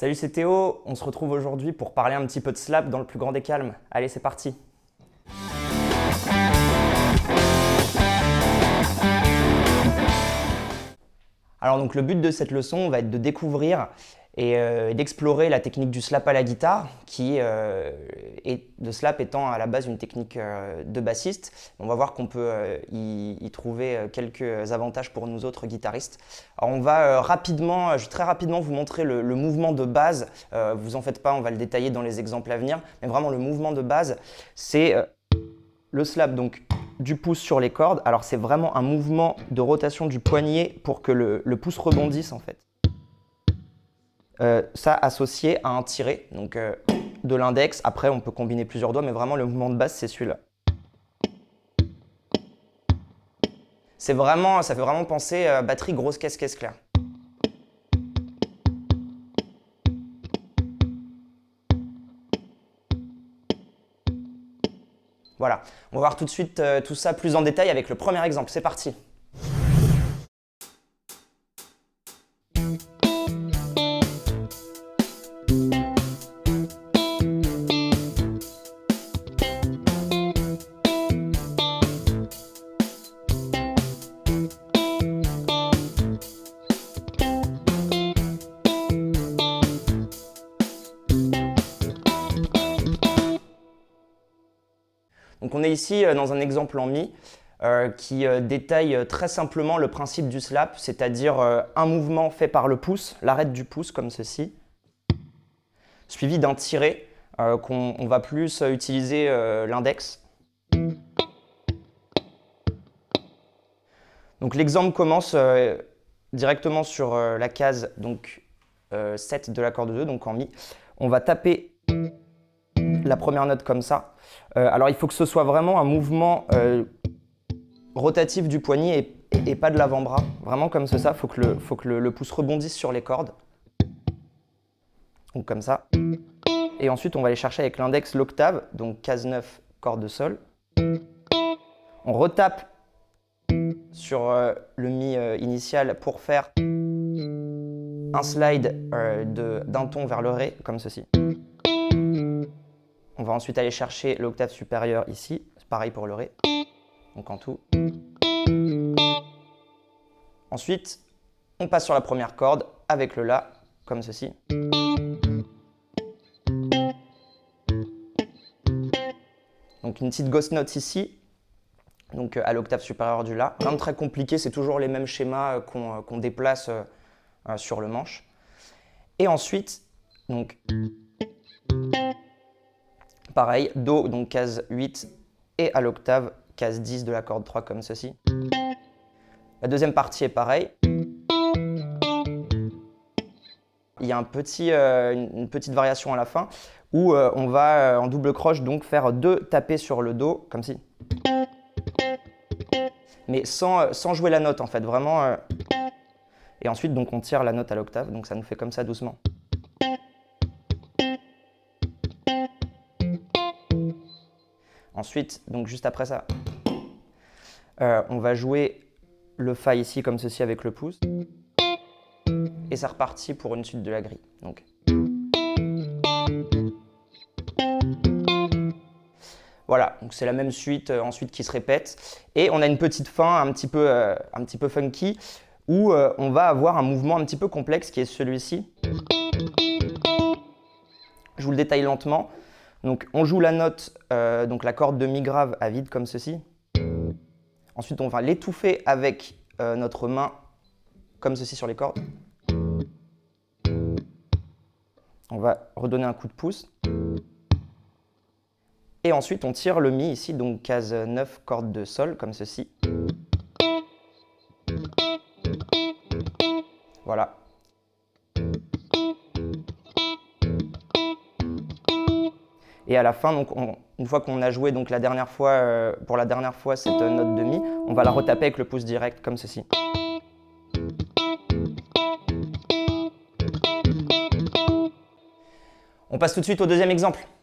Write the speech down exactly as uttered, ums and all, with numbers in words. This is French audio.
Salut, c'est Théo, on se retrouve aujourd'hui pour parler un petit peu de slap dans le plus grand des calmes. Allez, c'est parti. Alors donc le but de cette leçon va être de découvrir et euh, d'explorer la technique du slap à la guitare, qui euh, est de slap étant à la base une technique euh, de bassiste. On va voir qu'on peut euh, y, y trouver quelques avantages pour nous autres guitaristes. Alors on va euh, rapidement, je vais très rapidement vous montrer le, le mouvement de base. Euh, vous en faites pas, on va le détailler dans les exemples à venir. Mais vraiment le mouvement de base, c'est euh, le slap donc du pouce sur les cordes. Alors c'est vraiment un mouvement de rotation du poignet pour que le, le pouce rebondisse en fait. Euh, ça associé à un tiré, donc euh, de l'index. Après, on peut combiner plusieurs doigts, mais vraiment le mouvement de base, c'est celui-là. C'est vraiment, ça fait vraiment penser à batterie grosse caisse caisse claire. Voilà, on va voir tout de suite euh, tout ça plus en détail avec le premier exemple. C'est parti. Donc on est ici dans un exemple en mi euh, qui euh, détaille très simplement le principe du slap, c'est-à-dire euh, un mouvement fait par le pouce, l'arête du pouce comme ceci, suivi d'un tiré euh, qu'on on va plus utiliser euh, l'index. Donc l'exemple commence euh, directement sur euh, la case donc, euh, sept de l'accord de deux, donc en mi. On va taper la première note comme ça. Euh, alors il faut que ce soit vraiment un mouvement euh, rotatif du poignet et, et, et pas de l'avant-bras. Vraiment comme ça, il faut que, le, faut que le, le pouce rebondisse sur les cordes. Donc comme ça. Et ensuite on va aller chercher avec l'index l'octave, donc case neuf, corde de sol. On retape sur euh, le mi euh, initial pour faire un slide euh, d'un ton vers le ré, comme ceci. On va ensuite aller chercher l'octave supérieure ici, c'est pareil pour le ré, donc en tout. Ensuite, on passe sur la première corde avec le la, comme ceci. Donc une petite ghost note ici, donc à l'octave supérieure du la. Rien de très compliqué, c'est toujours les mêmes schémas qu'on qu'on déplace euh, sur le manche. Et ensuite, donc pareil, do, donc case huit, et à l'octave, case dix de la corde trois, comme ceci. La deuxième partie est pareil. Il y a un petit, euh, une petite variation à la fin, où euh, on va, euh, en double croche, donc faire deux tapés sur le do, comme ci. Mais sans, sans jouer la note, en fait, vraiment. Euh... Et ensuite, donc, on tire la note à l'octave, donc ça nous fait comme ça, doucement. Ensuite, donc juste après ça, euh, on va jouer le fa ici comme ceci avec le pouce. Et ça repartit pour une suite de la grille. Donc. Voilà, donc c'est la même suite euh, ensuite qui se répète. Et on a une petite fin un petit peu, euh, un petit peu funky où euh, on va avoir un mouvement un petit peu complexe qui est celui-ci. Je vous le détaille lentement. Donc on joue la note, euh, donc la corde de mi grave à vide comme ceci. Ensuite on va l'étouffer avec euh, notre main comme ceci sur les cordes. On va redonner un coup de pouce. Et ensuite on tire le mi ici, donc case neuf, corde de sol comme ceci. Voilà. Et à la fin, donc, on, une fois qu'on a joué donc, la dernière fois, euh, pour la dernière fois cette euh, note de mi, on va la retaper avec le pouce direct, comme ceci. On passe tout de suite au deuxième exemple.